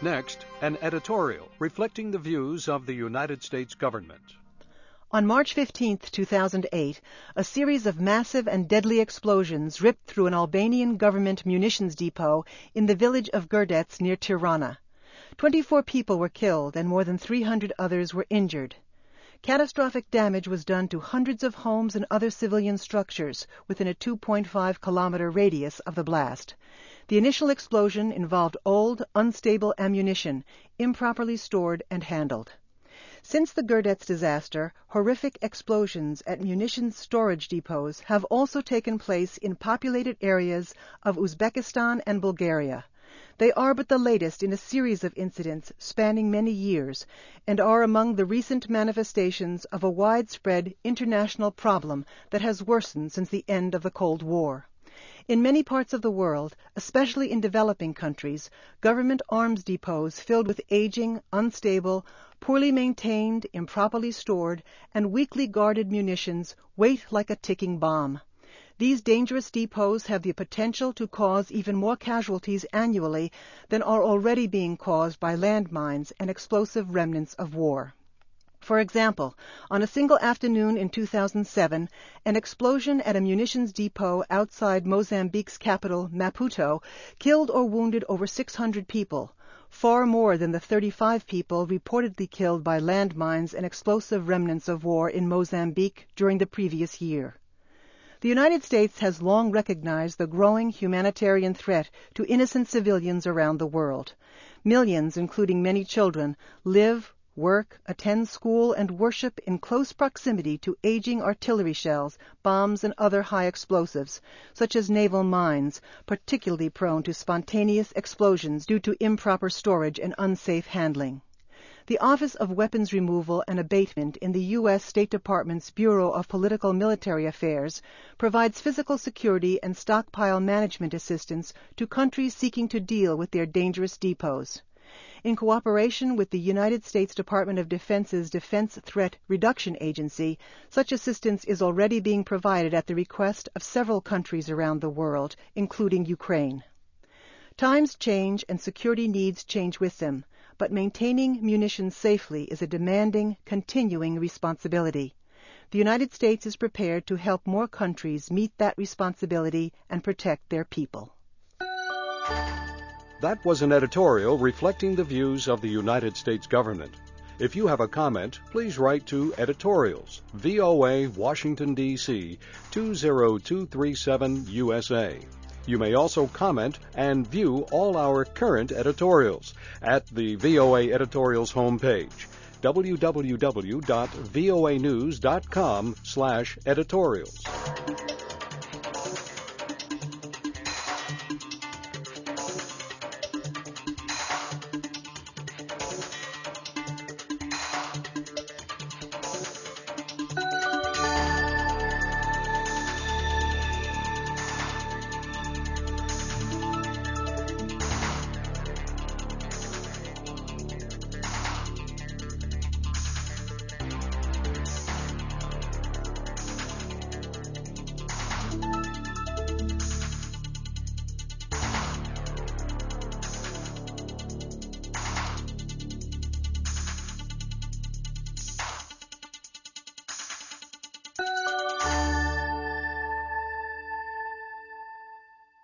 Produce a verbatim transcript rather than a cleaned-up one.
Next, an editorial reflecting the views of the United States government. On March fifteenth, two thousand eight, a series of massive and deadly explosions ripped through an Albanian government munitions depot in the village of Gurdec near Tirana. Twenty-four people were killed and more than three hundred others were injured. Catastrophic damage was done to hundreds of homes and other civilian structures within a two point five kilometer radius of the blast. The initial explosion involved old, unstable ammunition, improperly stored and handled. Since the Gurdec disaster, horrific explosions at munitions storage depots have also taken place in populated areas of Uzbekistan and Bulgaria. They are but the latest in a series of incidents spanning many years and are among the recent manifestations of a widespread international problem that has worsened since the end of the Cold War. In many parts of the world, especially in developing countries, government arms depots filled with aging, unstable, poorly maintained, improperly stored, and weakly guarded munitions wait like a ticking bomb. These dangerous depots have the potential to cause even more casualties annually than are already being caused by landmines and explosive remnants of war. For example, on a single afternoon in two thousand seven, an explosion at a munitions depot outside Mozambique's capital, Maputo, killed or wounded over six hundred people, far more than the thirty-five people reportedly killed by landmines and explosive remnants of war in Mozambique during the previous year. The United States has long recognized the growing humanitarian threat to innocent civilians around the world. Millions, including many children, live, work, attend school, and worship in close proximity to aging artillery shells, bombs, and other high explosives, such as naval mines, particularly prone to spontaneous explosions due to improper storage and unsafe handling. The Office of Weapons Removal and Abatement in the U S State Department's Bureau of Political Military Affairs provides physical security and stockpile management assistance to countries seeking to deal with their dangerous depots. In cooperation with the United States Department of Defense's Defense Threat Reduction Agency, such assistance is already being provided at the request of several countries around the world, including Ukraine. Times change and security needs change with them, but maintaining munitions safely is a demanding, continuing responsibility. The United States is prepared to help more countries meet that responsibility and protect their people. That was an editorial reflecting the views of the United States government. If you have a comment, please write to Editorials, V O A, Washington, D C two zero two three seven, U S A. You may also comment and view all our current editorials at the V O A Editorials homepage, w w w dot voa news dot com slash editorials.